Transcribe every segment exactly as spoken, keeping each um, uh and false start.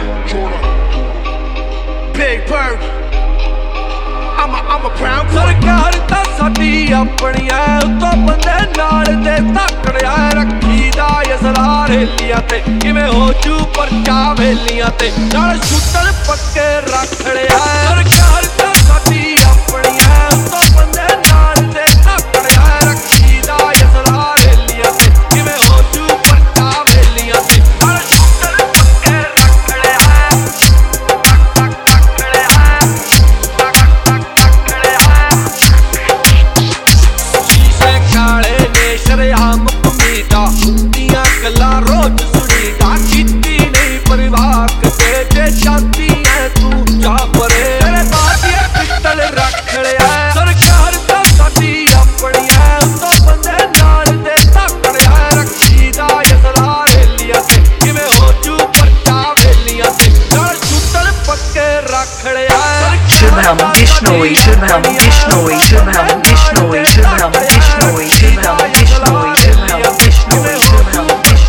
Big Bird. I'm a, I'm a brown सरकार ता साडी अपनिया उतो बंदे नाल दे तकड़िया रखी दा असला रेलियां ते किवें हो जू परचा वेलियां ते नाल छुट्टन पक्के रख लिया सरकार ता साडी अपनिया उतो बंदे नाल दे तकड़िया रखी दा असला रेलियां ते किवें हो जू परचा वेलियां ते नाल छुट्टन पक्के रख लिया शरेआम उम्मीदा दियां गल्लां रोज सुनीदा कीती नहीं परिवार कदे जे शादी है तू जा परे तेरे बादिया पिस्टल रख लिया सरकार दा साडी अपनी है उतो बंदे नाल दे तकड़िया रखी दा असला रेलियां ते किवें हो जू परचा वेलियां ते नाल छुट्टन पक्के रख लिया Shubham Bishnoi Shubham Bishnoi Shubham Bishnoi Shubham Bishnoi Shubham Bishnoi Shubham Bishnoi Shubham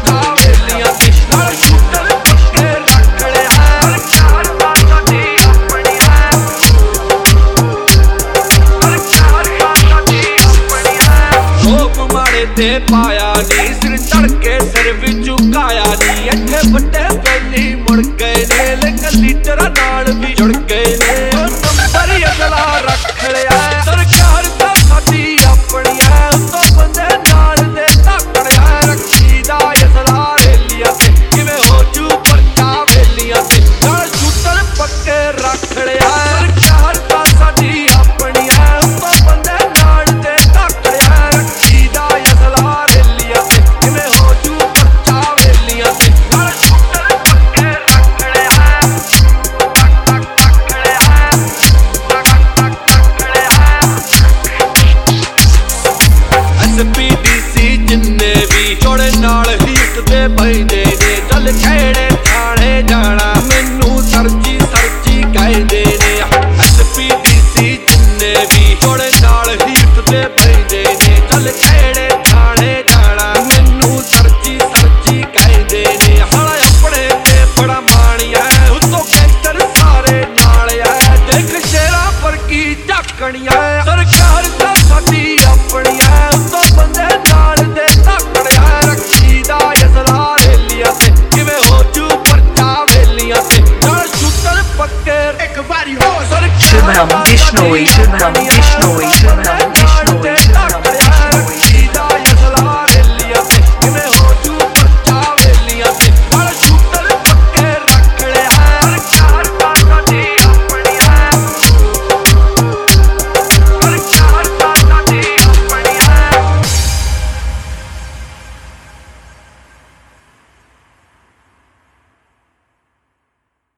ते पाया नी सिर चढ़के सिर भी झुकाया नी अठे बड़े पहली मुड़ गए ने लेकिन लीडर नाल भी जुड़ गए ने नंबर असला रख लिया सरकार दा साडी अपनी है उतो बंदे नाल दे तकड़िया रखी दा असला रेलियां ते किवें हो जू परचा वेलियां ते नाल छुट्टन पक्के रख लिया सरकार दा साडी अपनी है उतो बंदे नाल दे तकड़िया रखी दा असला रेलियां ते किवें हो जू परचा वेलियां ते नाल छुट्टन पक्के रख लिया एस पी डी सी जिन्ने भी चोड़े नाल हीट दे पैंदे ने चल खेड़े थाने जाना